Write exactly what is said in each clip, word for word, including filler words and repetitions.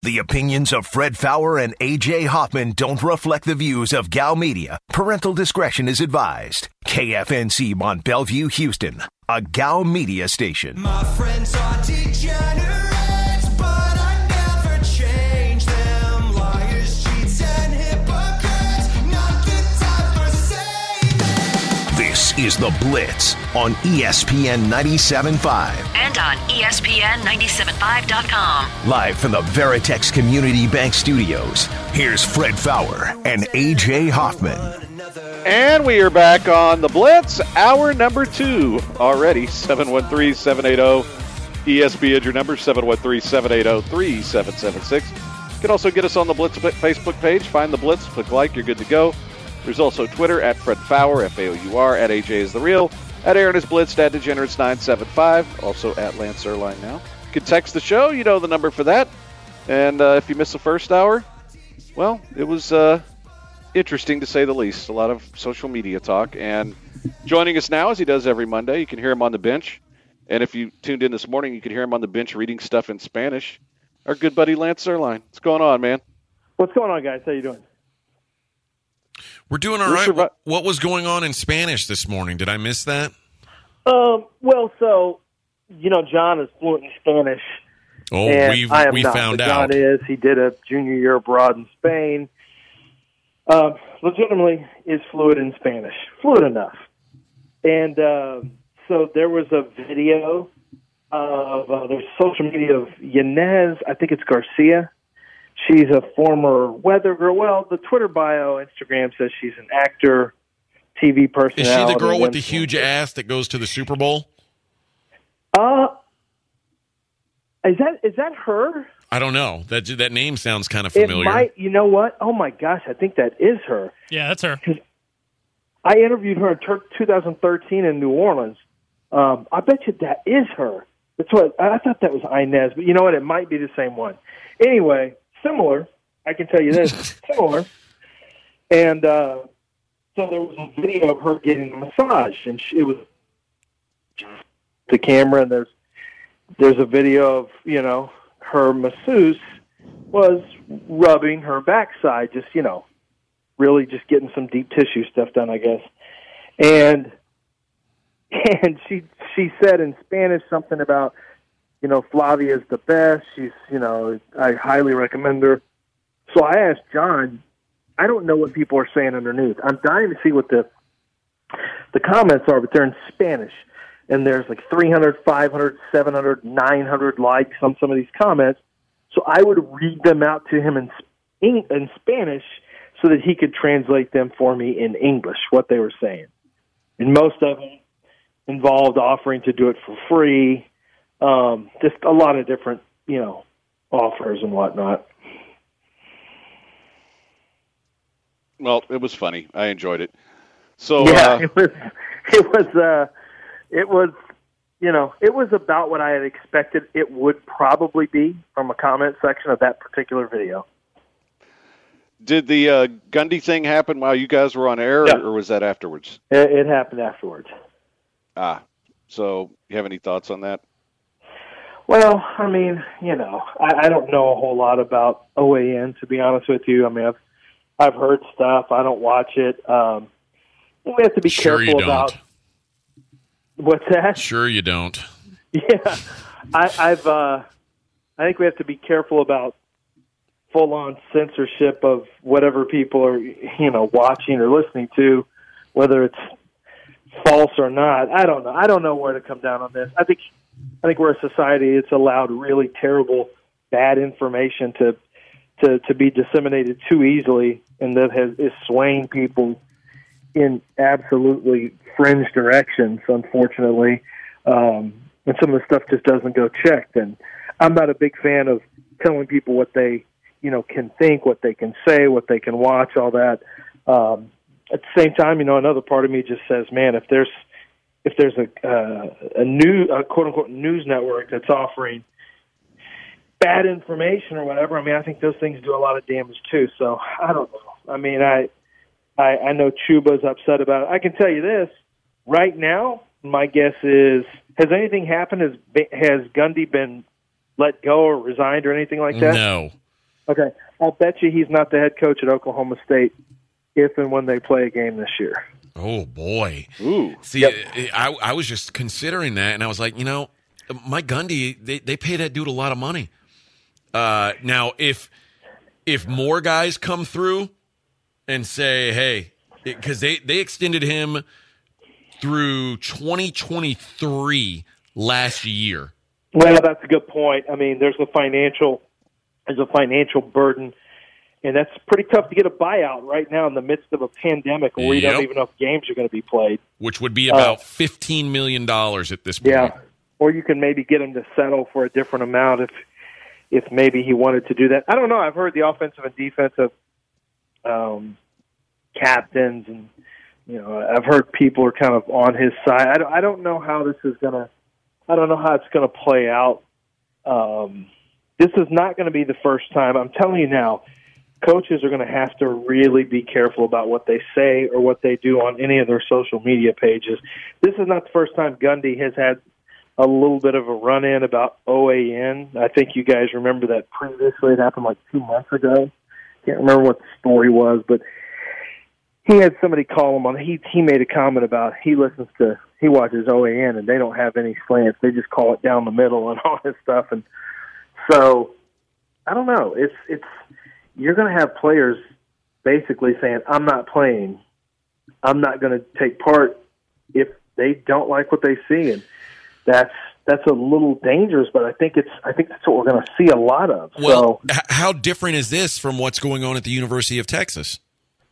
The opinions of Fred Faour and A J Hoffman don't reflect the views of Gal Media. Parental discretion is advised. K F N C Mont Bellevue, Houston, a Gal Media station. My friends are degenerates, but I never change them. Liars, cheats, and hypocrites, not the time for saving. This is The Blitz on E S P N ninety-seven point five. And on E S P N ninety-seven point five dot com. Live from the Veritex Community Bank Studios, here's Fred Faour and A J Hoffman. And we are back on The Blitz, hour number two already. seven one three, seven eight zero, E S P N, your number, seven one three, seven eight zero, three seven seven six. You can also get us on the Blitz Facebook page. Find The Blitz, click like, you're good to go. There's also Twitter, at Fred Faour, F A O U R, at A J is the real, at Aaron is Blitzed, at Degenerates nine seven five, also at Lance Erline now. You can text the show, you know the number for that. And uh, if you missed the first hour, well, it was uh, interesting to say the least. A lot of social media talk. And joining us now, as he does every Monday, you can hear him on the bench. And if you tuned in this morning, you could hear him on the bench reading stuff in Spanish. Our good buddy Lance Erline. What's going on, man? What's going on, guys? How you doing? We're doing all We're right. survi- What was going on in Spanish this morning? Did I miss that? Um, well, so, you know, John is fluent in Spanish. Oh, and we've, I am we not, found but out. John is. He did a junior year abroad in Spain. Um, legitimately is fluent in Spanish. Fluent enough. And uh, so there was a video of, uh, there's social media of Yanez, I think it's Garcia. She's a former weather girl. Well, the Twitter bio, Instagram says she's an actor, T V personality. Is she the girl with the huge ass that goes to the Super Bowl? Uh, is that is that her? I don't know. That that name sounds kind of familiar. It might. You know what? Oh my gosh, I think that is her. Yeah, that's her. I interviewed her in twenty thirteen in New Orleans. Um, I bet you that is her. That's what I thought. That was Inez, but you know what? It might be the same one. Anyway. Similar, I can tell you this, similar. And uh, so there was a video of her getting a massage, and she, it was the camera, and there's there's a video of, you know, her masseuse was rubbing her backside, just, you know, really just getting some deep tissue stuff done, I guess. And and she she said in Spanish something about, you know, Flavia's the best. She's, you know, I highly recommend her. So I asked John, I don't know what people are saying underneath. I'm dying to see what the the comments are, but they're in Spanish. And there's like three hundred, five hundred, seven hundred, nine hundred likes on some of these comments. So I would read them out to him in, in, in Spanish so that he could translate them for me in English, what they were saying. And most of them involved offering to do it for free. Um, just a lot of different, you know, offers and whatnot. Well, it was funny. I enjoyed it. So yeah, uh, it was, it was, uh, it was, you know, it was about what I had expected it would probably be from a comment section of that particular video. Did the uh, Gundy thing happen while you guys were on air, Yeah. or, or was that afterwards? It, it happened afterwards. Ah, so you have any thoughts on that? Well, I mean, you know, I, I don't know a whole lot about O A N, to be honest with you. I mean, I've I've heard stuff. I don't watch it. Um, we have to be Sure careful you don't. about what's that. Sure you don't. Yeah, I, I've. Uh, I think we have to be careful about full-on censorship of whatever people are, you know, watching or listening to, whether it's false or not. I don't know. I don't know where to come down on this. I think. I think we're a society that's allowed really terrible, bad information to to, to be disseminated too easily, and that has is swaying people in absolutely fringe directions, unfortunately. Um, and some of the stuff just doesn't go checked. And I'm not a big fan of telling people what they, you know, can think, what they can say, what they can watch, all that. Um, at the same time, you know, another part of me just says, man, if there's if there's a uh, a new a quote unquote news network that's offering bad information or whatever, I mean, I think those things do a lot of damage too. So I don't know. I mean, I I, I know Chuba's upset about it. I can tell you this right now. My guess is, has anything happened? Has has Gundy been let go or resigned or anything like that? No. Okay, I'll bet you he's not the head coach at Oklahoma State if and when they play a game this year. Oh, boy. Ooh. See, Yep. I, I was just considering that, and I was like, you know, Mike Gundy, they, they pay that dude a lot of money. Uh, now, if if more guys come through and say, hey, because they, they extended him through twenty twenty-three last year. Well, that's a good point. I mean, there's a financial there's a financial burden, and that's pretty tough to get a buyout right now in the midst of a pandemic where you Yep. don't even know if games are going to be played. Which would be about fifteen million dollars at this point. Yeah, or you can maybe get him to settle for a different amount if if maybe he wanted to do that. I don't know. I've heard the offensive and defensive um, captains, and you know, I've heard people are kind of on his side. I don't, I don't know how this is gonna. I don't know how it's going to play out. Um, this is not going to be the first time. I'm telling you now, coaches are going to have to really be careful about what they say or what they do on any of their social media pages. This is not the first time Gundy has had a little bit of a run-in about O A N. I think you guys remember that previously. It happened like two months ago. Can't remember what the story was, but he had somebody call him on. He he made a comment about he listens to he watches O A N and they don't have any slants. They just call it down the middle and all this stuff. And so I don't know. It's it's you're going to have players basically saying, "I'm not playing. I'm not going to take part if they don't like what they see." And that's that's a little dangerous, but I think it's I think that's what we're going to see a lot of. Well, so, h- how different is this from what's going on at the University of Texas?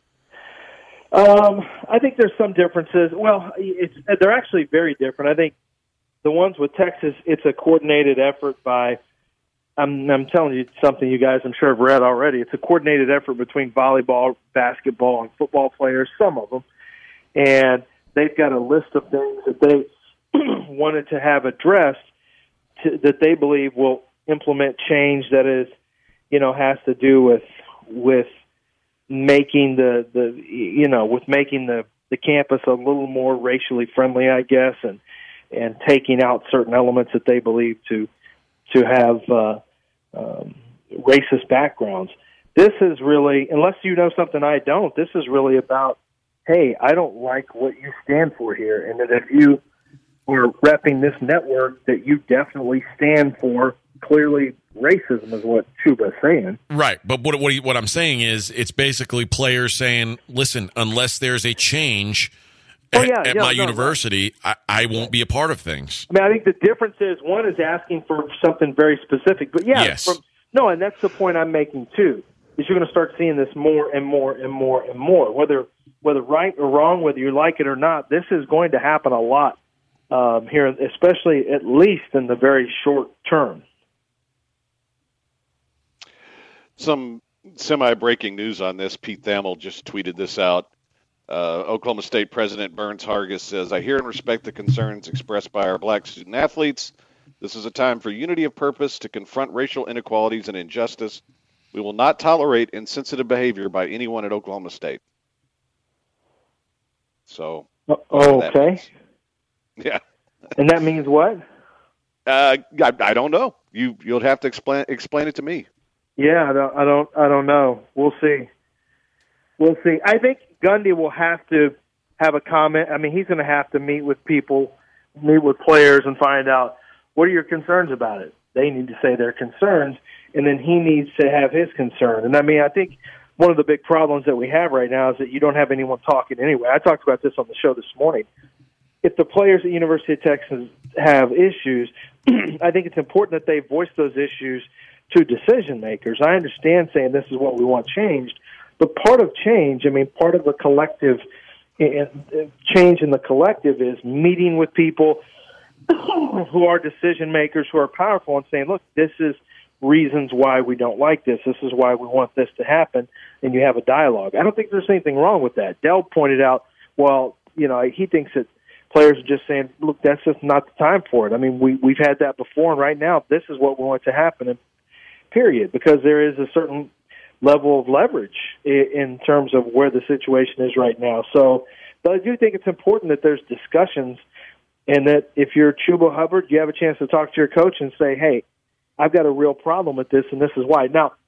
Um, I think there's some differences. Well, it's they're actually very different. I think the ones with Texas, it's a coordinated effort by. I'm I'm telling you something you guys I'm sure have read already. It's a coordinated effort between volleyball, basketball, and football players. Some of them, and they've got a list of things that they wanted to have addressed to, that they believe will implement change that is, you know, has to do with with. making the, the you know with making the, the campus a little more racially friendly, I guess, and and taking out certain elements that they believe to to have uh, um, racist backgrounds. This is really, unless you know something I don't, this is really about, hey, I don't like what you stand for here, and that if you are repping this network, that you definitely stand for clearly racism is what Chuba's saying. Right, but what what, he, what I'm saying is it's basically players saying, listen, unless there's a change Oh, at, yeah, at yeah, my no, university, I, I won't be a part of things. I mean, I think the difference is one is asking for something very specific, but yeah, Yes. from, no, and that's the point I'm making too. Is you're going to start seeing this more and more and more and more, whether whether right or wrong, whether you like it or not. This is going to happen a lot um, here, especially at least in the very short term. Some semi-breaking news on this. Pete Thamel just tweeted this out. Uh, Oklahoma State President Burns Hargis says, I hear and respect the concerns expressed by our black student athletes. This is a time for unity of purpose to confront racial inequalities and injustice. We will not tolerate insensitive behavior by anyone at Oklahoma State. So, Oh, whatever that okay. means. Yeah. And that means what? Uh, I, I don't know. You, you'll have to explain explain it to me. Yeah, I don't, I don't, I don't know. We'll see. We'll see. I think Gundy will have to have a comment. I mean, he's going to have to meet with people, meet with players, and find out what are your concerns about it. They need to say their concerns, and then he needs to have his concern. And I mean, I think one of the big problems that we have right now is that you don't have anyone talking anyway. I talked about this on the show this morning. If the players at University of Texas have issues, I think it's important that they voice those issues to decision makers. I understand saying this is what we want changed, but part of change, I mean, part of the collective change in the collective is meeting with people who are decision makers, who are powerful, and saying, look, this is reasons why we don't like this. This is why we want this to happen, and you have a dialogue. I don't think there's anything wrong with that. Dell pointed out, well, you know, he thinks that players are just saying, look, that's just not the time for it. I mean, we, we've had that before, and right now this is what we want to happen, and period, because there is a certain level of leverage in, in terms of where the situation is right now. So, but I do think it's important that there's discussions, and that if you're Chuba Hubbard, you have a chance to talk to your coach and say, hey, I've got a real problem with this, and this is why. Now,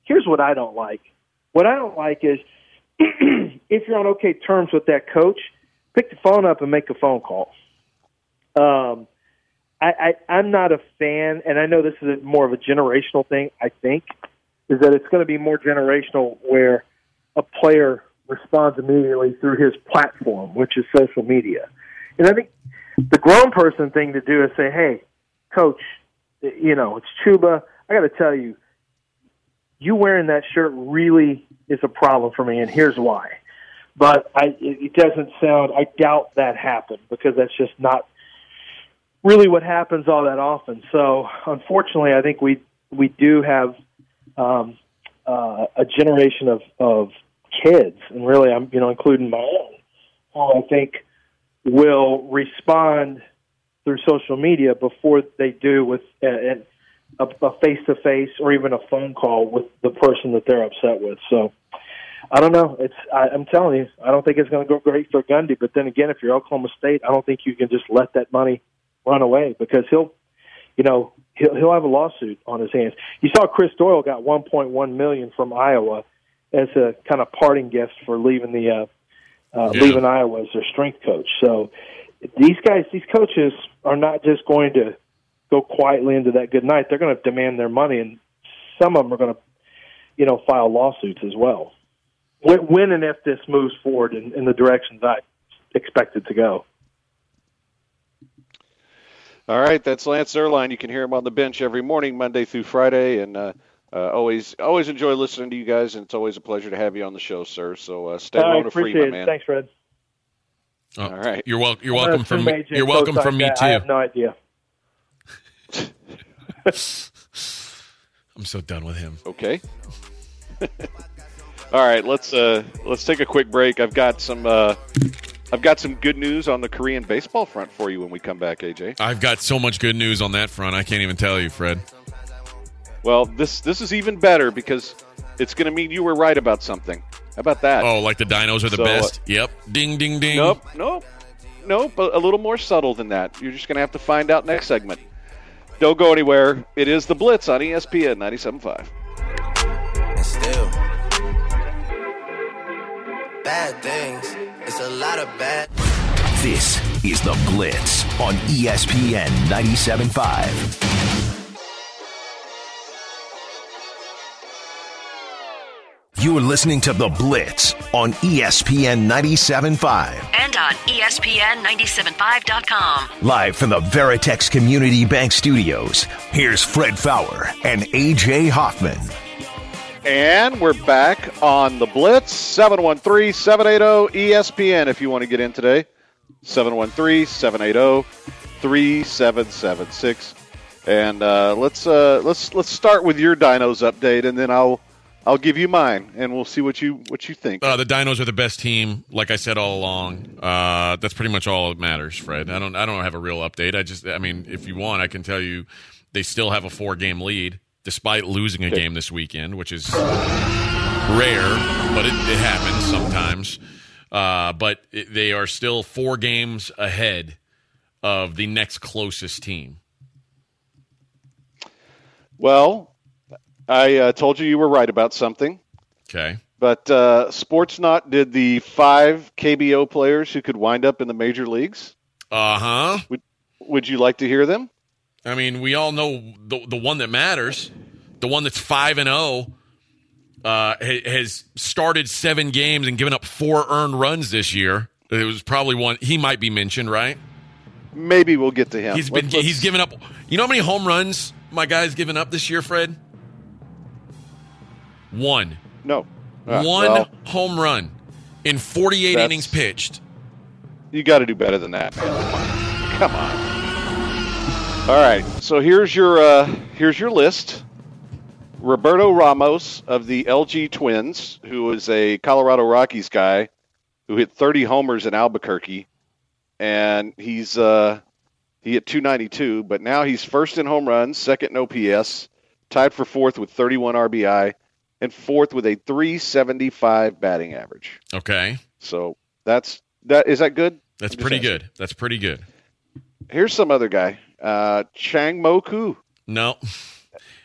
here's what I don't like. What I don't like is if you're on okay terms with that coach, pick the phone up and make a phone call. Um, I, I, I'm not a fan, and I know this is a, more of a generational thing, I think, is that it's going to be more generational where a player responds immediately through his platform, which is social media. And I think the grown person thing to do is say, hey, coach, you know, it's Chuba. I got to tell you, you wearing that shirt really is a problem for me, and here's why. But I, it doesn't sound, I doubt that happened because that's just not really what happens all that often. So, unfortunately, I think we we do have um, uh, a generation of, of kids, and really, I'm you know including my own, who I think will respond through social media before they do with a, a face-to-face or even a phone call with the person that they're upset with. So, I don't know. It's I, I'm telling you, I don't think it's going to go great for Gundy. But then again, if you're Oklahoma State, I don't think you can just let that money run away because he'll, you know, he'll he'll have a lawsuit on his hands. You saw Chris Doyle got one point one million from Iowa as a kind of parting gift for leaving the uh, uh, Yeah. leaving Iowa as their strength coach. So these guys, these coaches are not just going to go quietly into that good night. They're going to demand their money, and some of them are going to, you know, file lawsuits as well. When, when and if this moves forward in, in the directions I expect it to go. All right, that's Lance Zierlein. You can hear him on the bench every morning, Monday through Friday, and uh, uh, always always enjoy listening to you guys, and it's always a pleasure to have you on the show, sir. So uh, stay I low to free, appreciate my it. man. Thanks, Fred. Oh, All right. You're welcome. You're I'm welcome gonna from assume me. A J You're welcome co-signed from me that. I have too. no idea. I'm so done with him. Okay. All right, let's uh, let's take a quick break. I've got some uh, I've got some good news on the Korean baseball front for you when we come back, A J. I've got so much good news on that front. I can't even tell you, Fred. Well, this this is even better because it's going to mean you were right about something. How about that? Oh, like the Dinos are the So, uh, best. Yep. Ding, ding, ding. Nope, nope, nope. A, a little more subtle than that. You're just going to have to find out next segment. Don't go anywhere. It is the Blitz on E S P N ninety-seven point five. And still, bad things. It's a lot of bad. This is The Blitz on E S P N ninety-seven point five. You're listening to The Blitz on E S P N ninety-seven point five. And on E S P N nine seven five dot com. Live from the Veritex Community Bank Studios, here's Fred Fowler and A J Hoffman. And we're back on the Blitz, seven one three, seven eight zero, E S P N if you want to get in today. seven one three, seven eight zero, three seven seven six. And uh, let's uh, let's let's start with your Dinos update, and then I'll I'll give you mine, and we'll see what you what you think. Uh, the Dinos are the best team, like I said all along. Uh, that's pretty much all that matters, Fred. I don't I don't have a real update. I just I mean, if you want, I can tell you they still have a four game lead despite losing a game this weekend, which is rare, but it, it happens sometimes. Uh, but it, they are still four games ahead of the next closest team. Well, I uh, told you you were right about something. Okay. But uh, Sportsnaut did the five K B O players who could wind up in the major leagues. Uh-huh. Would Would you like to hear them? I mean, we all know the the one that matters, the one that's five and zero, uh, has started seven games and given up four earned runs this year. It was probably one he might be mentioned, right? Maybe we'll get to him. He's been Let's- let's- he's given up. You know how many home runs my guy's given up this year, Fred? One. no Uh, One well, home run in forty-eight That's- innings pitched. you got to do better than that, man. Come on. All right, so here's your uh, here's your list. Roberto Ramos of the L G Twins, who is a Colorado Rockies guy, who hit thirty homers in Albuquerque, and he's uh, he hit two ninety-two, but now he's first in home runs, second in O P S, tied for fourth with thirty-one R B I, and fourth with a three seventy-five batting average. Okay, So that's that. Is that good? that's I'm just pretty asking. good. That's pretty good. Here's some other guy, uh, Chang Mo Koo. No,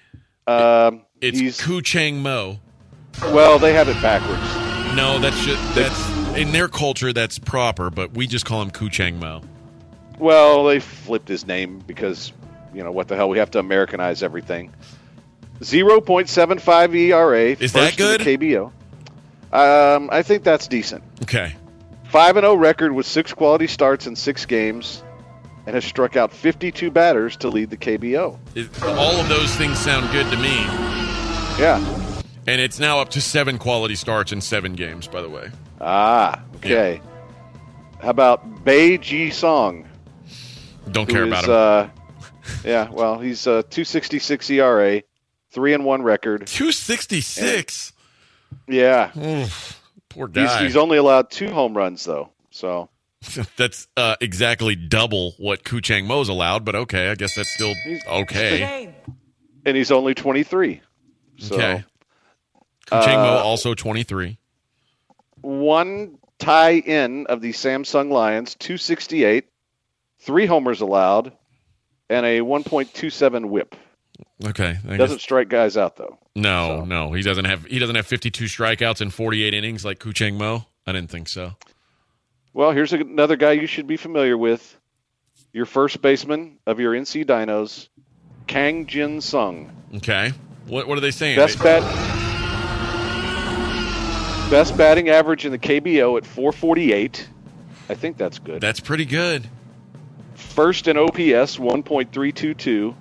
Um, It's he's Ku Chang Mo. well, they have it backwards. No, that's just, that's in their culture that's proper, but we just call him Ku Chang Mo. Well, they flipped his name because, you know, what the hell? We have to Americanize everything. zero point seven five E R A. Is that first in the good? K B O. Um, I think that's decent. Okay. five and oh record with six quality starts in six games and has struck out fifty-two batters to lead the K B O. It, all of those things sound good to me. Yeah. And it's now up to seven quality starts in seven games, by the way. Ah, okay. How about Bei Ji Song? Don't who care is, about him. Uh, yeah, well, he's uh, two sixty-six E R A, three and one record. two sixty-six. Yeah. Oof, poor He's, guy. he's only allowed two home runs, though. So That's uh, exactly double what Ku Chang Mo's allowed, but okay, I guess that's still okay. and he's only twenty-three. So Okay. Ku Chang Mo Uh, also twenty-three. one tie-in of the Samsung Lions, two sixty-eight, three homers allowed, and a one point two seven whip. Okay. I Doesn't guess- strike guys out, though. no, so. no, he doesn't have he doesn't have fifty-two strikeouts in forty-eight innings like Ku Chang Mo. I didn't think so. Well, here's another guy you should be familiar with. Your first baseman of your N C Dinos, Kang Jin Sung. Okay. What what are they saying? Best bat, best batting average in the K B O at four forty-eight. I think that's good. That's pretty good. First in O P S, one point three two two.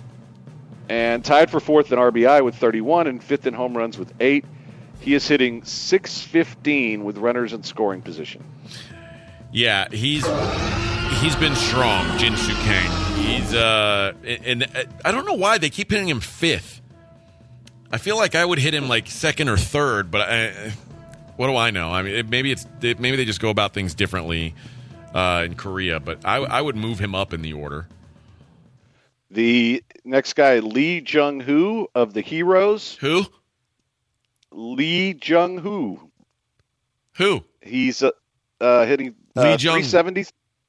And tied for fourth in R B I with thirty-one and fifth in home runs with eight. He is hitting six fifteen with runners in scoring position. Yeah, he's he's been strong, Jin Soo Kang. He's uh and, and I don't know why they keep hitting him fifth. I feel like I would hit him like second or third, but I, what do I know? I mean, it, maybe it's it, maybe they just go about things differently uh, in Korea, but I, I would move him up in the order. The next guy, Lee Jung-hoo of the Heroes. Who? Lee Jung-hoo. Who? He's uh, uh, hitting uh, Lee Jung- three seventy.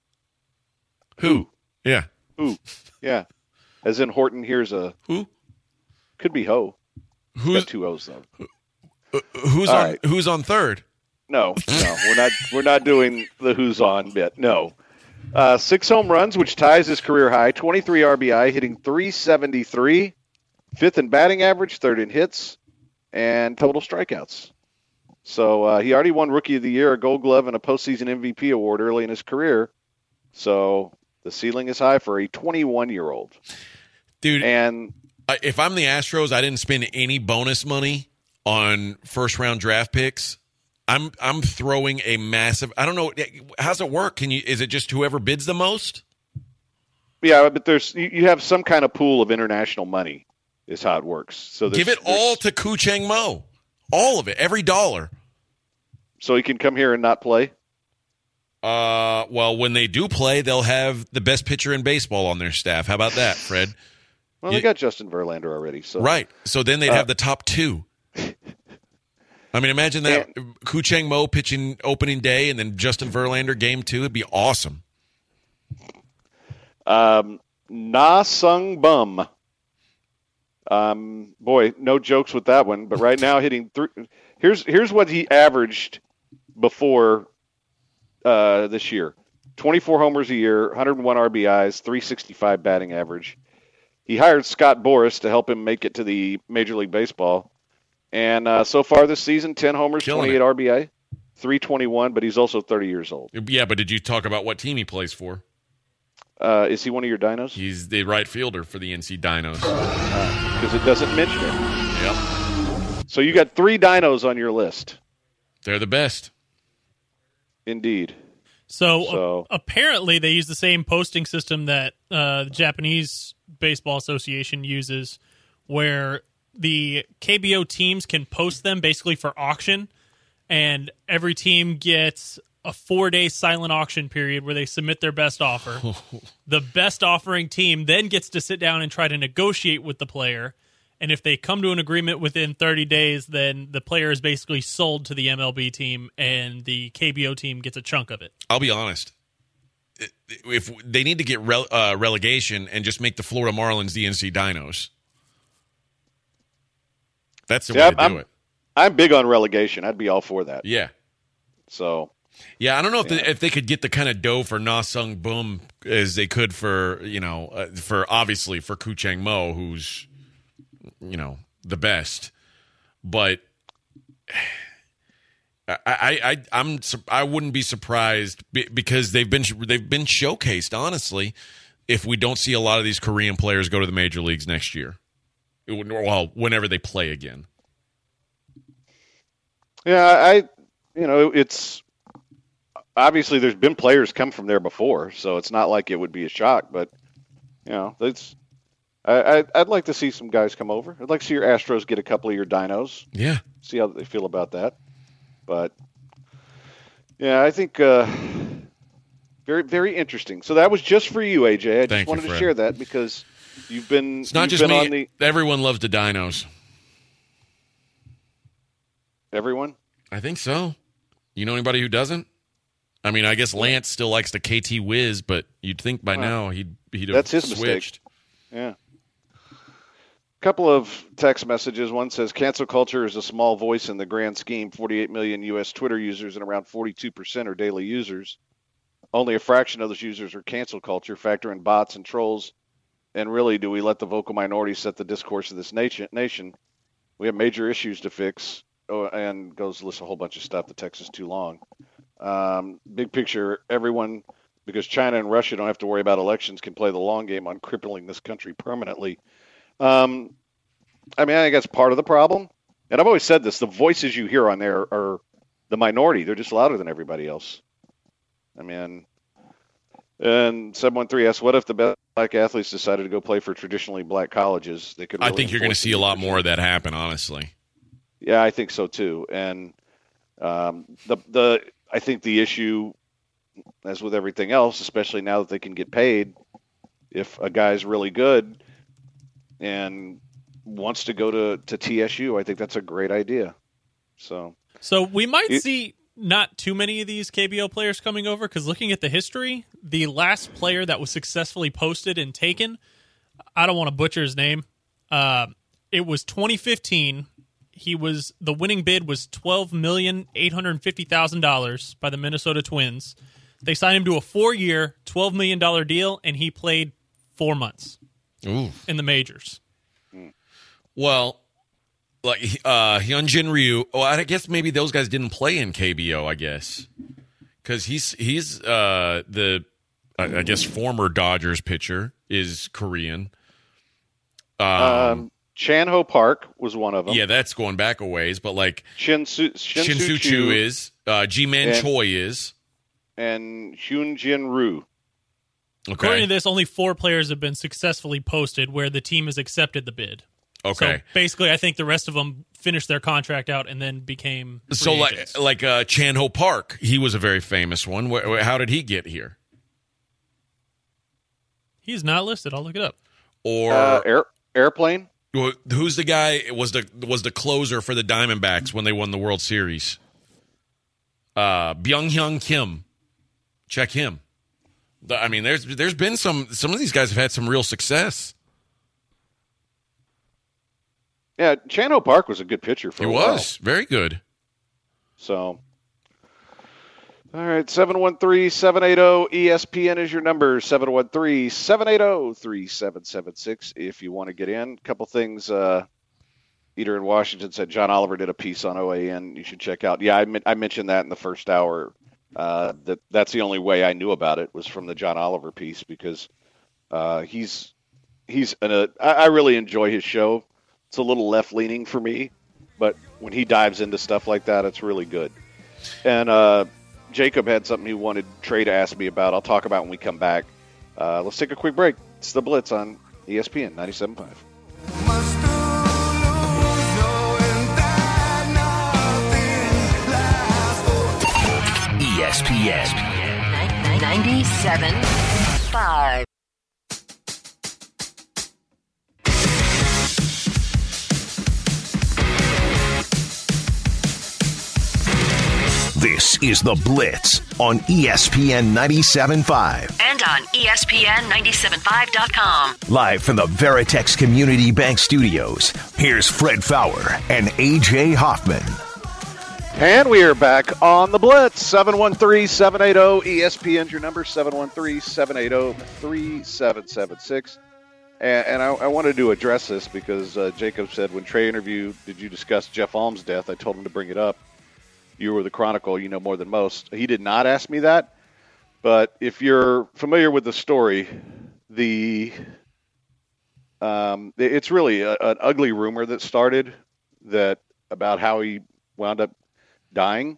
Who? Yeah. Who? Yeah. As in Horton, here's a, Who? could be Ho. Who's Got two O's, though. who's All on right. who's on third? No, no, we're not. We're not doing the who's on bit. No, uh, six home runs, which ties his career high. twenty-three R B I, hitting three seventy-three, fifth in batting average, third in hits, and total strikeouts. So uh, he already won Rookie of the Year, a Gold Glove, and a postseason M V P award early in his career. So the ceiling is high for a twenty-one-year-old. Dude, And I- if I'm the Astros, I didn't spend any bonus money on first round draft picks. I'm I'm throwing a massive. I don't know. How's it work? Can you? Is it just whoever bids the most? yeah, but there's you, you have some kind of pool of international money. Is how it works. So there's- Give it there's- all to Ku Chang Mo, all of it, every dollar. so he can come here and not play. Uh, well, when they do play, they'll have the best pitcher in baseball on their staff. How about that, Fred? Well, You- they got Justin Verlander already. So Right. So then they'd Uh, have the top two. I mean, imagine that Ku Chang Mo pitching opening day and then Justin Verlander game two. It'd be awesome. Um, Na Sung Bum. Um, boy, no jokes with that one. But right now, hitting three. Here's here's what he averaged before uh, this year: twenty-four homers a year, one hundred one R B Is, three sixty-five batting average. He hired Scott Boras to help him make it to the Major League Baseball, and uh, so far this season, ten homers, Killing twenty-eight it. R B I, three twenty-one. But he's also thirty years old. Yeah, but did you talk about what team he plays for? Uh, is he one of your dinos? He's the right fielder for the N C Dinos. Because it doesn't mention it. Yep. So you got three dinos on your list. They're the best. Indeed. So, So- a- apparently they use the same posting system that uh, the Japanese Baseball Association uses, where the K B O teams can post them basically for auction, and every team gets a four-day silent auction period where they submit their best offer. The best offering team then gets to sit down and try to negotiate with the player, and if they come to an agreement within thirty days, then the player is basically sold to the M L B team, and the K B O team gets a chunk of it. I'll be honest. If they need to get rele- uh, relegation and just make the Florida Marlins the N C Dinos. That's the Yeah, way to I'm, do it. I'm big on relegation. I'd be all for that. Yeah. So, Yeah, I don't know if, Yeah. they, if they could get the kind of dough for Na Sung Boom as they could for, you know, uh, for obviously for Koo Chang Mo, who's, you know, the best. But I, I, I I'm sur- I wouldn't be surprised be- because they've been they've been showcased. Honestly, if we don't see a lot of these Korean players go to the major leagues next year, it would, well, whenever they play again. yeah, I, you know, it's obviously there's been players come from there before, so it's not like it would be a shock. But you know, it's I, I I'd like to see some guys come over. I'd like to see your Astros get a couple of your dinos. Yeah. See how they feel about that. But yeah, I think uh, very very interesting. So that was just for you, A J. I just Thank you, wanted to Fred. share that because you've been It's not you've just been me. on the Everyone loves the dinos. everyone. I think so. You know anybody who doesn't? I mean, I guess Lance still likes the K T Wiz, but you'd think by now he'd he'd have That's his mistake. switched. Yeah. Couple of text messages. One says cancel culture is a small voice in the grand scheme. forty-eight million U S Twitter users and around forty-two percent are daily users. Only a fraction of those users are cancel culture. Factor in bots and trolls. And really, do we let the vocal minority set the discourse of this nation? Nation? We have major issues to fix. Oh, and goes to list a whole bunch of stuff. The text is too long. Um, big picture, everyone, because China and Russia don't have to worry about elections, can play the long game on crippling this country permanently. Um, I mean, I think that's part of the problem. And I've always said this, the voices you hear on there are the minority. They're just louder than everybody else. I mean, and seven one three asks, what if the best black athletes decided to go play for traditionally black colleges? They could. I really think you're going to enforce see the a lot leadership. more of that happen, honestly. Yeah, I think so too. And um, the the I think the issue, as with everything else, especially now that they can get paid, if a guy's really good and wants to go to, to T S U, I think that's a great idea. So So we might It- see not too many of these K B O players coming over because looking at the history, the last player that was successfully posted and taken, I don't want to butcher his name. Uh, it was twenty fifteen. He was the winning bid was twelve million eight hundred fifty thousand dollars by the Minnesota Twins. They signed him to a four-year, twelve million dollar deal, and he played four months Ooh. in the majors. Well, like uh, Hyunjin Ryu. Oh, I guess maybe those guys didn't play in K B O. I guess because he's he's uh, the I I guess former Dodgers pitcher is Korean. Um, um, Chan Ho Park was one of them. yeah, that's going back a ways, but like Shin Su, Shin Shin Su Soo Chu Chu is, uh, Ji Man And- Choi is. and Hyun Jin Ryu. According Okay. to this, only four players have been successfully posted where the team has accepted the bid. Okay. So basically, I think the rest of them finished their contract out and then became free So like agents. like uh, Chan Ho Park, he was a very famous one. Wh- wh- How did he get here? He's not listed. I'll look it up. Or Uh, air, airplane. wh- who's the guy? Was the was the closer for the Diamondbacks when they won the World Series? Uh, Byung Hyun Kim. Check him. The- I mean, there's there's been some some of these guys have had some real success. Yeah, Chan Ho Park was a good pitcher for He a while. was very good. So, all right, seven one three, seven eight zero, E S P N is your number, seven one three, seven eight zero, three seven seven six if you want to get in. A couple things. Uh, Eater in Washington said John Oliver did a piece on O A N you should check out. Yeah, I, men- I mentioned that in the first hour. Uh, that That's the only way I knew about it was from the John Oliver piece because uh, he's, he's an, uh, I, I really enjoy his show. It's a little left-leaning for me, but when he dives into stuff like that, it's really good. And uh, Jacob had something he wanted Trey to ask me about. I'll talk about when we come back. Uh, let's take a quick break. It's The Blitz on E S P N ninety-seven point five. E S P N. ninety-seven point five. This is The Blitz on E S P N ninety-seven point five. And on E S P N nine seven five dot com. Live from the Veritex Community Bank Studios, here's Fred Fowler and A J Hoffman. And we are back on The Blitz. seven one three, seven eight zero, E S P N's your number, seven one three, seven eight zero, three seven seven six. And, and I, I wanted to address this because uh, Jacob said when Trey interviewed, did you discuss Jeff Alm's death? I told him to bring it up. You were the Chronicle, you know more than most. He did not ask me that. But if you're familiar with the story, the um, it's really a, an ugly rumor that started that about how he wound up dying.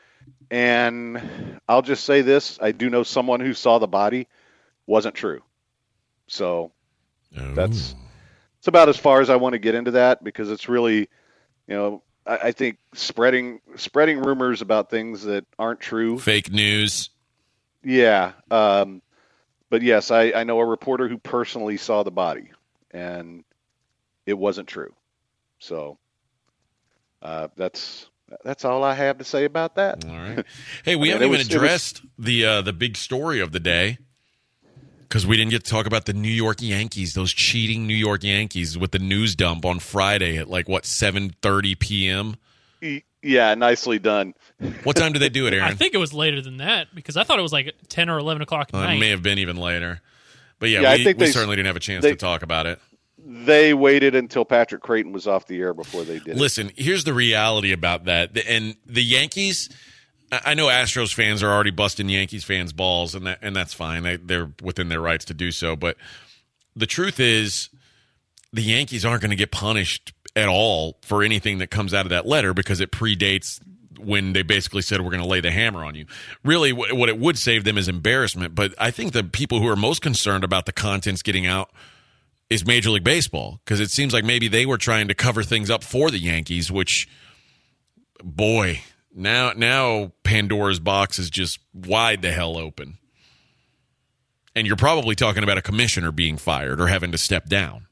And I'll just say this. I do know someone who saw the body. Wasn't true. So Oh. that's it's about as far as I want to get into that because it's really, you know, I, I think spreading spreading rumors about things that aren't true. Fake news. Yeah. Um, but yes, I, I know a reporter who personally saw the body, and it wasn't true. So uh, that's that's all I have to say about that. All right. Hey, we I mean, haven't it even was- it was- addressed the uh, the big story of the day because we didn't get to talk about the New York Yankees, those cheating New York Yankees with the news dump on Friday at like, what, seven thirty p.m.? Y- Yeah, nicely done. What time did they do it, Aaron? I think it was later than that because I thought it was like ten or eleven o'clock at Uh, night. it may have been even later. But yeah, Yeah, I we, think we they- certainly didn't have a chance they- to talk about it. They waited until Patrick Creighton was off the air before they did it. Listen, here's the reality about that. The- And the Yankees, I I know Astros fans are already busting Yankees fans' balls, and that and that's fine. They, they're within their rights to do so. But the truth is, the Yankees aren't going to get punished at all for anything that comes out of that letter because it predates when they basically said we're going to lay the hammer on you. Really, wh- what it would save them is embarrassment. But I think the people who are most concerned about the contents getting out is Major League Baseball, because it seems like maybe they were trying to cover things up for the Yankees, which, boy, now now Pandora's box is just wide the hell open. And you're probably talking about a commissioner being fired or having to step down.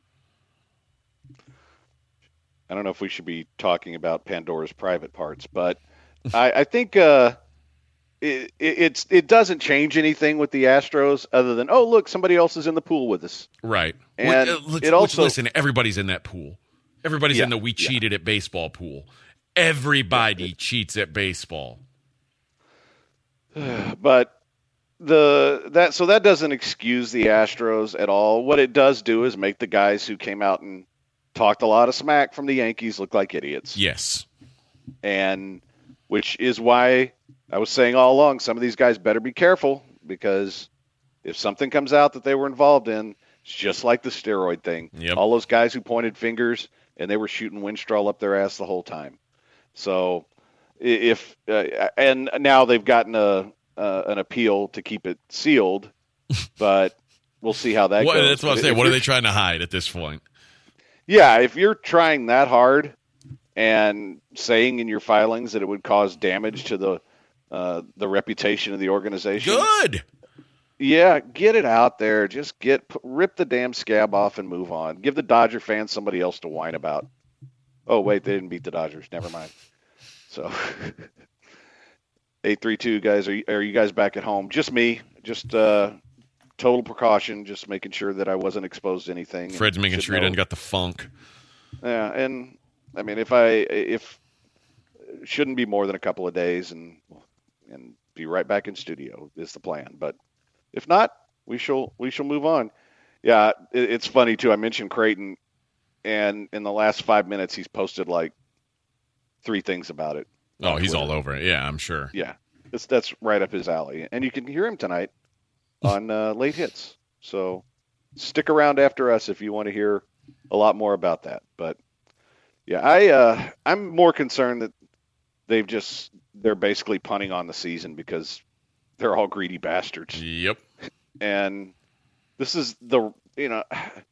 I don't know if we should be talking about Pandora's private parts, but I, I think uh, it, it, it's it doesn't change anything with the Astros other than, oh, look, somebody else is in the pool with us. Right. And Well, uh, let's- it which, also- listen, everybody's in that pool. Everybody's Yeah, in the we yeah. cheated at baseball pool. Everybody cheats at baseball. But the that so that doesn't excuse the Astros at all. What it does do is make the guys who came out and talked a lot of smack from the Yankees look like idiots. Yes. And which is why I was saying all along, some of these guys better be careful, because if something comes out that they were involved in, it's just like the steroid thing. Yep. All those guys who pointed fingers and they were shooting Winstrol up their ass the whole time. So i- if uh, and now they've gotten a uh, an appeal to keep it sealed, but we'll see how that What, goes. that's what I'm But saying. if What are you're- they trying to hide at this point? Yeah, if you're trying that hard and saying in your filings that it would cause damage to the uh, the reputation of the organization, Good. yeah, get it out there. Just get p- rip the damn scab off and move on. Give the Dodger fans somebody else to whine about. Oh wait, they didn't beat the Dodgers. Never mind. So eight three two guys, are you, are you guys back at home? Just me. Just uh, total precaution. Just making sure that I wasn't exposed to anything. and Fred's making should sure he know- doesn't got the funk. Yeah, and I mean, if I if shouldn't be more than a couple of days, and and be right back in studio is the plan. But if not, we shall we shall move on. Yeah, it, it's funny too. I mentioned Creighton, and in the last five minutes, he's posted like three things about it. Oh, on he's Twitter. all over it. Yeah, I'm sure. Yeah, that's that's right up his alley, and you can hear him tonight on uh, Late Hits. So stick around after us if you want to hear a lot more about that. But yeah, I uh, I'm more concerned that they've just they're basically punting on the season because they're all greedy bastards, Yep. and this is the you know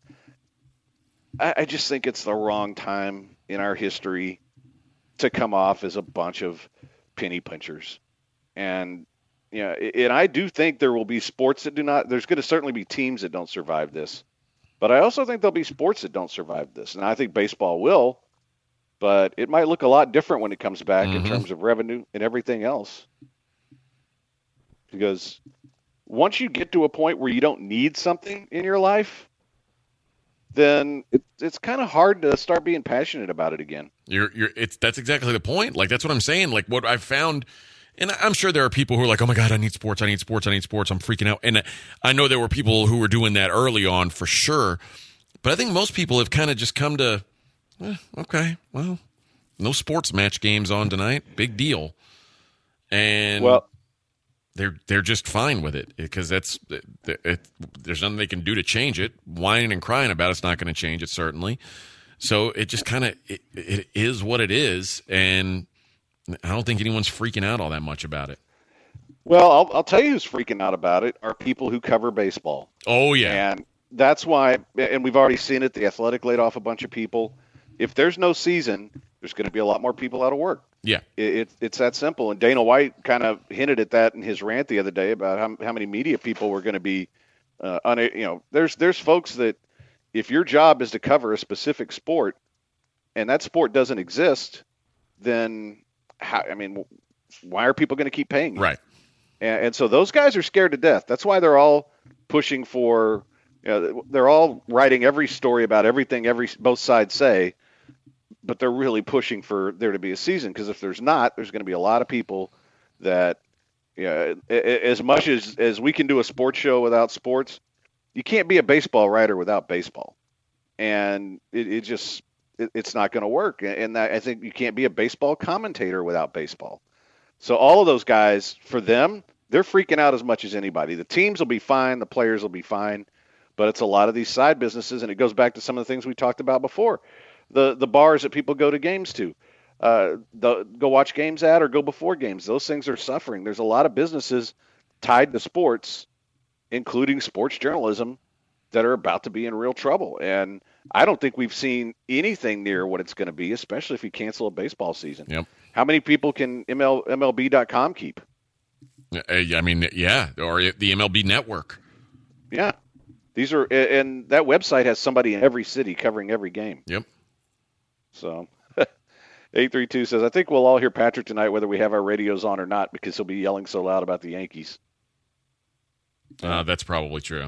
I, I just think it's the wrong time in our history to come off as a bunch of penny pinchers. And yeah, and I do think there will be sports that do not. There's going to certainly be teams that don't survive this, but I also think there'll be sports that don't survive this, and I think baseball will, but it might look a lot different when it comes back Mhm. in terms of revenue and everything else. Because once you get to a point where you don't need something in your life, then it, it's kind of hard to start being passionate about it again. You're, you're, it's that's exactly the point. Like that's what I'm saying. Like what I've found, and I'm sure there are people who are like, "Oh my god, I need sports, I need sports, I need sports." I'm freaking out, and I know there were people who were doing that early on for sure. But I think most people have kind of just come to, eh, okay, well, no sports match games on tonight, big deal, and Well, they're they're just fine with it because that's it, it, there's nothing they can do to change it. Whining and crying about it's not going to change it, certainly. So it just kind of it, it is what it is, and I don't think anyone's freaking out all that much about it. well, I'll, I'll tell you who's freaking out about it are people who cover baseball. Oh yeah, And that's why, and we've already seen it, the Athletic laid off a bunch of people. If there's no season, there's going to be a lot more people out of work. yeah, It, it, it's that simple. And Dana White kind of hinted at that in his rant the other day about how, how many media people were going to be, uh, on a, you know, there's there's folks that if your job is to cover a specific sport and that sport doesn't exist, then how, I mean, why are people going to keep paying you? right. And, and so those guys are scared to death. That's why they're all pushing for, you know, they're all writing every story about everything every both sides say, but they're really pushing for there to be a season because if there's not, there's going to be a lot of people that, you know, a- a- as much as, as we can do a sports show without sports, you can't be a baseball writer without baseball. And it, it just, it, it's not going to work. And and I think you can't be a baseball commentator without baseball. So all of those guys, for them, they're freaking out as much as anybody. The teams will be fine, the players will be fine, but it's a lot of these side businesses, and it goes back to some of the things we talked about before. The the bars that people go to games to, uh, the, go watch games at or go before games. Those things are suffering. There's a lot of businesses tied to sports, including sports journalism, that are about to be in real trouble. And I don't think we've seen anything near what it's going to be, especially if you cancel a baseball season. Yep. How many people can M L, M L B dot com keep? Uh, I mean, yeah, or the M L B Network. Yeah. These are, and that website has somebody in every city covering every game. Yep. So eight three two says, I think we'll all hear Patrick tonight, whether we have our radios on or not, because he'll be yelling so loud about the Yankees. Uh, that's probably true.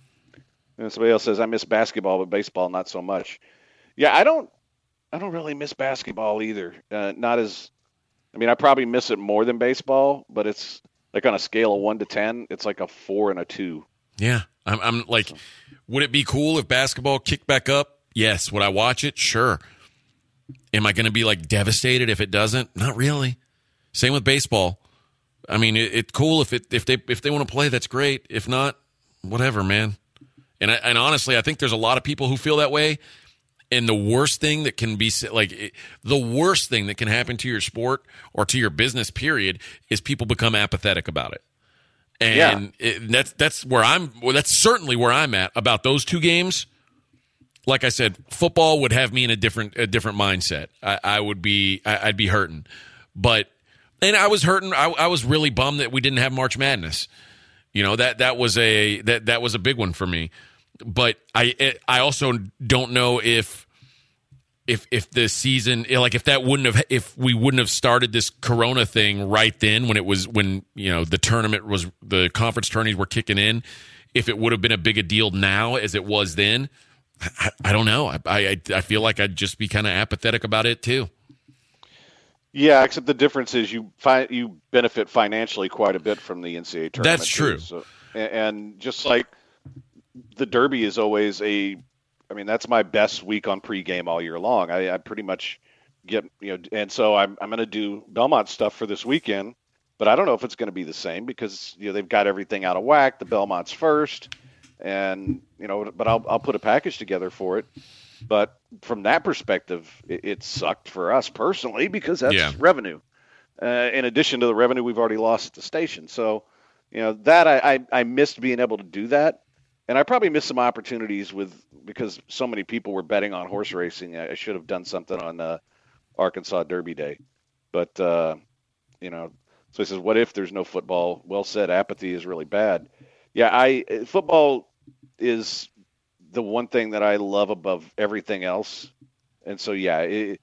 And somebody else says, I miss basketball, but baseball, not so much. Yeah, I don't, I don't really miss basketball either. Uh, not as, I mean, I probably miss it more than baseball, but it's like on a scale of one to ten, it's like a four and a two. Yeah, I'm, I'm like, would it be cool if basketball kicked back up? Yes. Would I watch it? Sure. Am I going to be like devastated if it doesn't? Not really. Same with baseball. I mean, it, it's cool if it if they if they want to play, that's great. If not, whatever, man. And I, and honestly, I think there's a lot of people who feel that way. And the worst thing that can be like it, the worst thing that can happen to your sport or to your business, period, is people become apathetic about it. And Yeah. it, that's that's where I'm. Well, that's certainly where I'm at about those two games. Like I said, football would have me in a different a different mindset. I, I would be I, I'd be hurting, but and I was hurting. I, I was really bummed that we didn't have March Madness. You know that that was a that that was a big one for me. But I I also don't know if if if the season like if that wouldn't have if we wouldn't have started this Corona thing right then when it was when you know the tournament was the conference tourneys were kicking in, if it would have been a big a deal now as it was then. I, I don't know. I, I I feel like I'd just be kind of apathetic about it too. Yeah, except the difference is you fi- you benefit financially quite a bit from the N C double A tournament. That's too. true. So, and, and just like the Derby is always a, I mean, that's my best week on pregame all year long. I, I pretty much get, you know, and so I'm I'm going to do Belmont stuff for this weekend, but I don't know if it's going to be the same because you know they've got everything out of whack. The Belmont's first, and you know, but I'll I'll put a package together for it. But from that perspective, it, it sucked for us personally because that's Yeah. revenue. Uh, in addition to the revenue we've already lost at the station. So, you know, that I, I, I missed being able to do that. And I probably missed some opportunities with because so many people were betting on horse racing. I, I should have done something on uh, Arkansas Derby Day. But, uh, you know, so he says, what if there's no football? Well said, apathy is really bad. Yeah, I football is the one thing that I love above everything else. And so, yeah, it,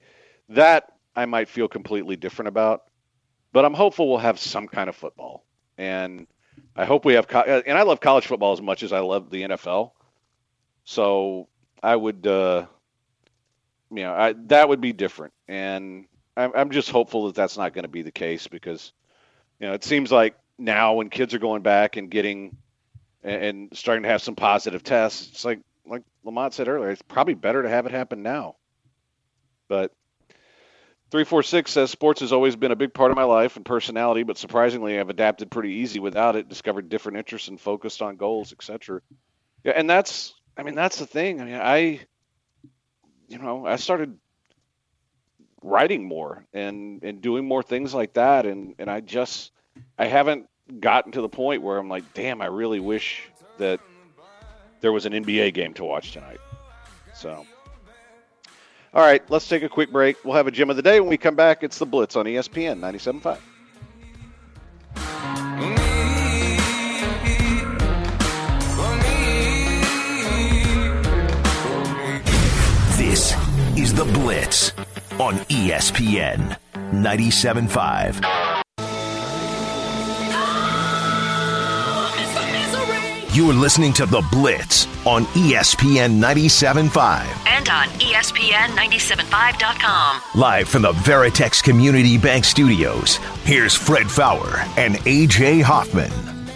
That I might feel completely different about. But I'm hopeful we'll have some kind of football. And I hope we have co- – and I love college football as much as I love the N F L. So I would uh, – you know, I, that would be different. And I'm, I'm just hopeful that that's not going to be the case because, you know, it seems like now when kids are going back and getting and, and starting to have some positive tests, it's like like Lamont said earlier, it's probably better to have it happen now. But three four six says sports has always been a big part of my life and personality, but surprisingly I've adapted pretty easy without it, discovered different interests and focused on goals, et cetera. Yeah, and that's I mean that's the thing. I mean I you know, I started writing more and, and doing more things like that. And, and I just, I haven't gotten to the point where I'm like, damn, I really wish that there was an N B A game to watch tonight. So, all right, let's take a quick break. We'll have a gem of the day. When we come back, it's the Blitz on E S P N ninety-seven point five. This is the Blitz on E S P N ninety-seven point five. You're listening to the Blitz on E S P N ninety-seven point five. And on E S P N ninety-seven point five dot com. Live from the Veritex Community Bank Studios, here's Fred Fowler and A J Hoffman.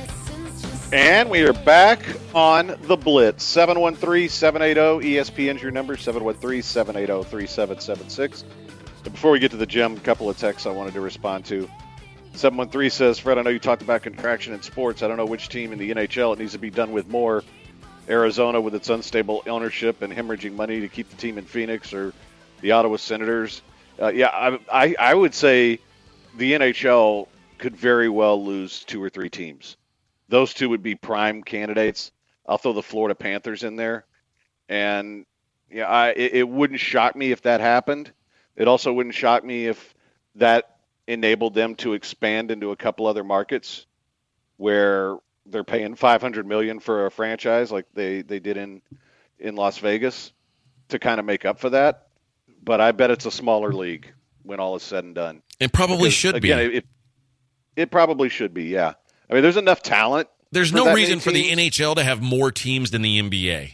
And we are back on the Blitz. seven one three, seven eight zero, E S P N's your number, seven one three, seven eight zero, three seven seven six. But before we get to the gem, a couple of texts I wanted to respond to. seven one three says, Fred, I know you talked about contraction in sports. I don't know which team in the N H L it needs to be done with more. Arizona with its unstable ownership and hemorrhaging money to keep the team in Phoenix, or the Ottawa Senators. Uh, yeah, I, I, I would say the N H L could very well lose two or three teams. Those two would be prime candidates. I'll throw the Florida Panthers in there. And yeah, I, it, it wouldn't shock me if that happened. It also wouldn't shock me if that enabled them to expand into a couple other markets where they're paying five hundred million dollars for a franchise like they, they did in, in Las Vegas to kind of make up for that. But I bet it's a smaller league when all is said and done. It probably Because, should again, be. It, it probably should be, yeah. I mean, there's enough talent. There's for no that reason many for the teams. N H L to have more teams than the N B A.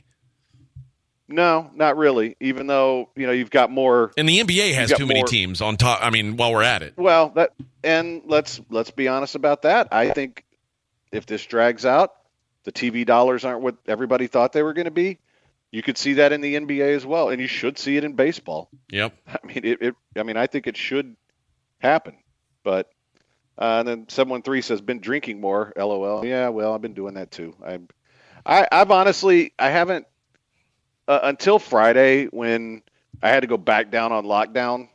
No, not really. Even though, you know, you've got more. And the N B A has got too many more- teams on top. I mean, while we're at it. Well, that and let's let's be honest about that. I think if this drags out, the T V dollars aren't what everybody thought they were going to be. You could see that in the N B A as well, and you should see it in baseball. Yep. I mean, it. it I mean, I think it should happen. But uh, and then seven one three says, "Been drinking more." L O L. Yeah, well, I've been doing that too. I, I I've honestly I haven't uh, until Friday when I had to go back down on lockdown,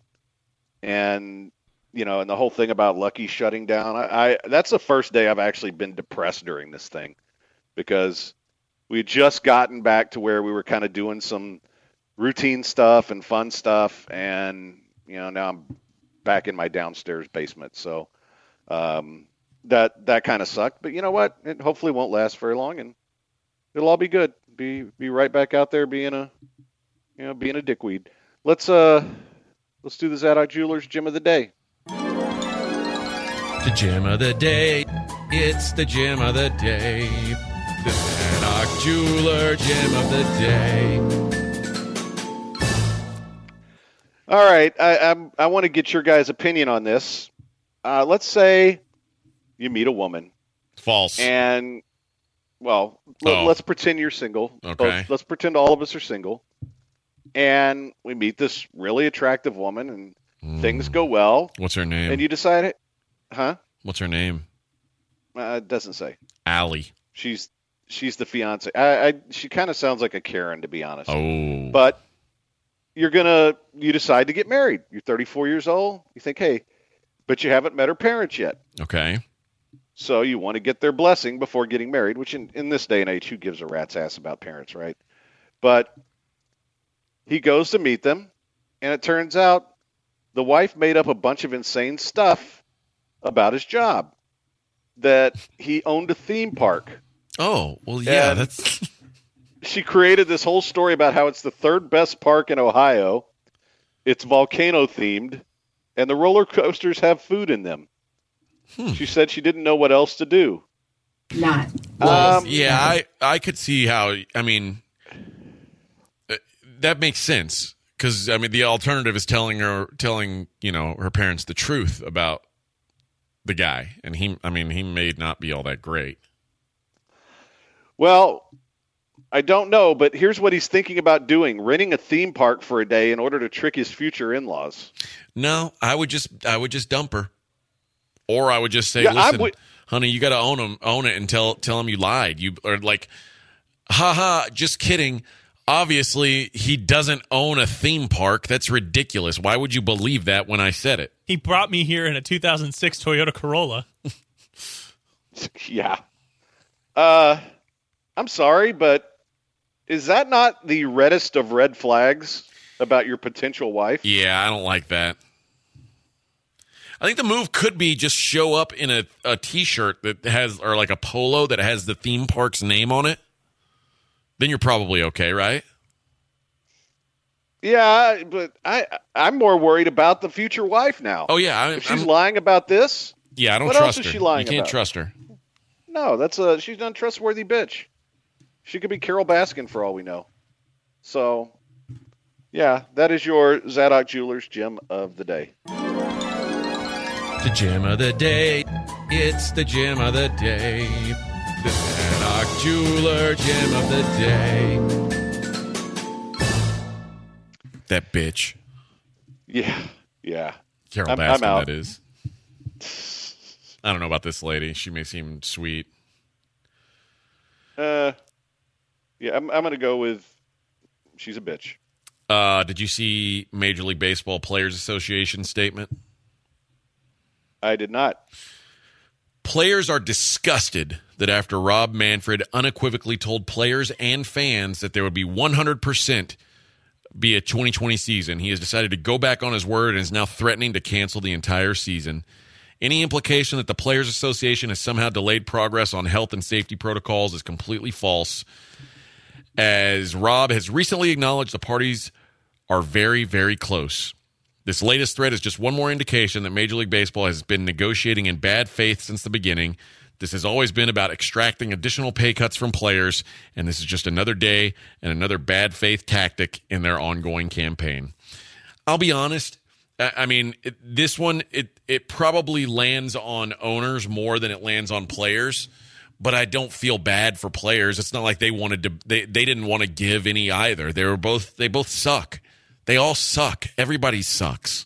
and you know, and the whole thing about Lucky shutting down. I, I that's the first day I've actually been depressed during this thing, because we had just gotten back to where we were kind of doing some routine stuff and fun stuff, and you know, now I'm back in my downstairs basement. So um, that that kind of sucked. But you know what? It hopefully won't last very long, and it'll all be good. Be be right back out there being a you know being a dickweed. Let's uh let's do the Zadok Jewelers Gem of the Day. The gem of the day. It's the gem of the day. The Zadok Jeweler gem of the day. All right, I I'm, I want to get your guys' opinion on this. Uh, let's say you meet a woman, False. and well, let, Oh. let's pretend you're single. Okay. Let's, let's pretend all of us are single, and we meet this really attractive woman, and Mm. things go well, What's her name? and you decide, huh? What's her name? Uh, it doesn't say. Allie. She's she's the fiance. I, I she kind of sounds like a Karen, to be honest. Oh. But you're gonna you decide to get married. You're thirty-four years old. You think, hey, but you haven't met her parents yet. Okay. So you want to get their blessing before getting married, which in, in this day and age, who gives a rat's ass about parents, right? But he goes to meet them, and it turns out the wife made up a bunch of insane stuff about his job, that he owned a theme park. Oh, well, yeah, And- that's. She created this whole story about how it's the third best park in Ohio. it's volcano themed, and the roller coasters have food in them. Hmm. She said she didn't know what else to do. Not. Um, Yeah, I, I could see how, I mean, uh, that makes sense. Because, I mean, the alternative is telling her, telling, you know, her parents the truth about the guy. And he, I mean, he may not be all that great. Well, I don't know, but here's what he's thinking about doing: renting a theme park for a day in order to trick his future in-laws. No, I would just, I would just dump her. Or I would just say, Yeah, I listen, would- honey, you got to own him, own it and tell, tell him you lied. You or like, haha, just kidding. Obviously, he doesn't own a theme park. That's ridiculous. Why would you believe that when I said it? He brought me here in a two thousand six Toyota Corolla. Yeah. Uh, I'm sorry, but is that not the reddest of red flags about your potential wife? Yeah, I don't like that. I think the move could be just show up in a, a T-shirt that has, or like a polo that has the theme park's name on it. Then you're probably okay, right? Yeah, but I, I'm more worried about the future wife now. Oh, yeah. I, If she's I'm- lying about this, yeah, I don't what trust else is her. she lying you can't about? trust her. no, that's a she's an untrustworthy bitch. She could be Carol Baskin for all we know. So, yeah, that is your Zadok Jewelers gem of the day. The gem of the day. It's the gem of the day. The Zadok Jeweler gem of the day. That bitch. Yeah, yeah. Carol I'm- Baskin, I'm out. that is. I don't know about this lady. She may seem sweet. Uh, yeah, I'm, I'm going to go with she's a bitch. Uh, did you see Major League Baseball Players Association statement? I did not. Players are disgusted that after Rob Manfred unequivocally told players and fans that there would be one hundred percent be a twenty twenty season, he has decided to go back on his word and is now threatening to cancel the entire season. Any implication that the Players Association has somehow delayed progress on health and safety protocols is completely false, as Rob has recently acknowledged the parties are very, very close. This latest threat is just one more indication that Major League Baseball has been negotiating in bad faith since the beginning. This has always been about extracting additional pay cuts from players, and this is just another day and another bad faith tactic in their ongoing campaign. I'll be honest. I I mean, it, this one, it it probably lands on owners more than it lands on players, but I don't feel bad for players. It's not like they wanted to, they, they didn't want to give any either. They were both, they both suck. They all suck. Everybody sucks.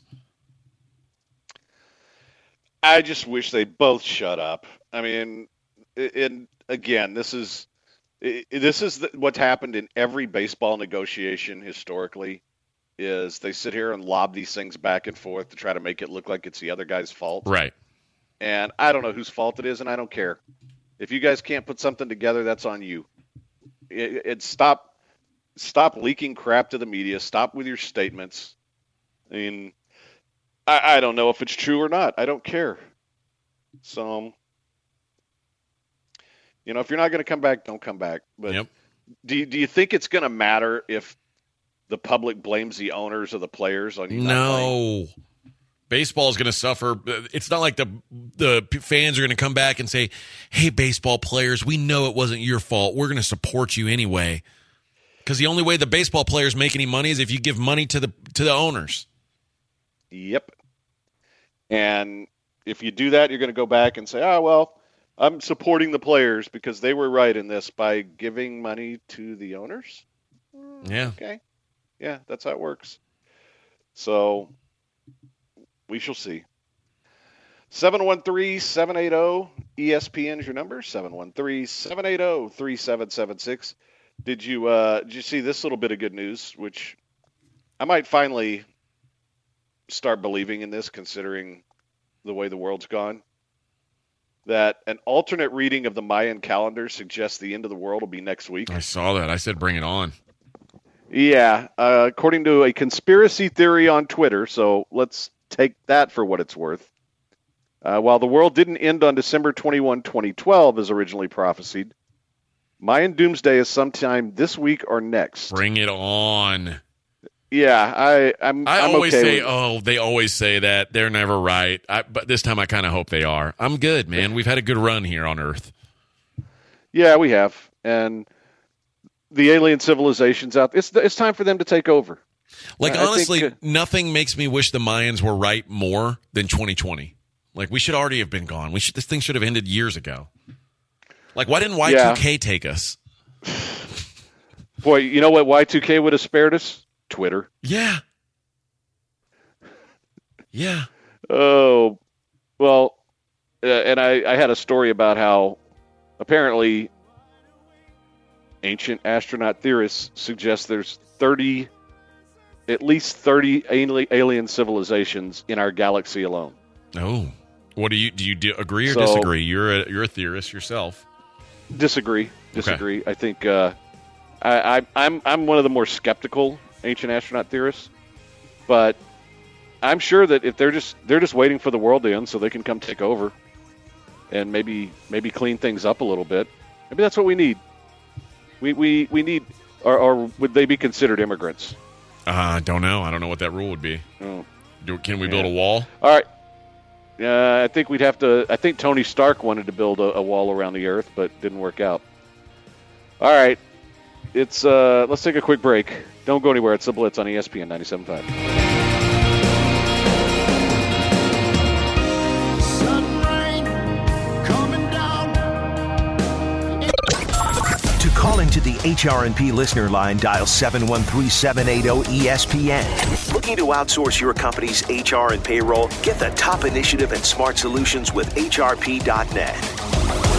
I just wish they both shut up. I mean, and again, this is this is what's happened in every baseball negotiation historically. Is they sit here and lob these things back and forth to try to make it look like it's the other guy's fault. Right. And I don't know whose fault it is, and I don't care. If you guys can't put something together, that's on you. It, it stop stop leaking crap to the media. Stop with your statements. I mean, I, I don't know if it's true or not. I don't care. So, you know, if you're not going to come back, don't come back. But Yep. do you, do you think it's going to matter if the public blames the owners or the players on you? not playing? No. Baseball is going to suffer. It's not like the the fans are going to come back and say, hey, baseball players, we know it wasn't your fault. We're going to support you anyway. Because the only way the baseball players make any money is if you give money to the to the owners. Yep. And if you do that, you're going to go back and say, oh, well, I'm supporting the players because they were right in this by giving money to the owners. Yeah. Okay. Yeah, that's how it works. So we shall see. seven one three, seven eight zero, E S P N is your number, seven one three, seven eight zero, three seven seven six. Did you uh, did you see this little bit of good news, which I might finally start believing in this, considering the way the world's gone? That an alternate reading of the Mayan calendar suggests the end of the world will be next week. I saw that. I said bring it on. Yeah, uh, according to a conspiracy theory on Twitter, so let's take that for what it's worth. Uh, while the world didn't end on December twenty-first, twenty twelve, as originally prophesied, Mayan doomsday is sometime this week or next. Bring it on. Yeah, I, I'm. I I'm always okay say, with it. oh, they always say that. They're never right. I, but this time I kind of hope they are. I'm good, man. We've had a good run here on Earth. Yeah, we have, and the alien civilizations out. It's it's time for them to take over. Like, I honestly, think, uh, nothing makes me wish the Mayans were right more than twenty twenty. Like, we should already have been gone. We should. This thing should have ended years ago. Like, why didn't Y two K Yeah. take us? Boy, you know what Y two K would have spared us? Twitter. Yeah. Yeah. Oh, well, uh, and I, I had a story about how apparently ancient astronaut theorists suggest there's thirty, at least thirty ali- alien civilizations in our galaxy alone. Oh. What do you do? You do, agree or So- disagree? You're a you're a theorist yourself. Disagree. Disagree. I think uh, I, I, I'm I'm one of the more skeptical ancient astronaut theorists, but I'm sure that if they're just they're just waiting for the world to end so they can come take over and maybe maybe clean things up a little bit. Maybe that's what we need. We we, we need, or, or would they be considered immigrants? I uh, don't know. I don't know what that rule would be. Oh. Do, can we Yeah. build a wall? All right. Uh, I think we'd have to. I think Tony Stark wanted to build a, a wall around the Earth, but didn't work out. All right, it's. Uh, let's take a quick break. Don't go anywhere. It's the Blitz on E S P N ninety-seven point five. Sun rain coming down. To call into the H R and P listener line, dial seven one three, seven eight zero, E S P N. Looking to outsource your company's H R and payroll? Get the top initiative and smart solutions with H R P dot net.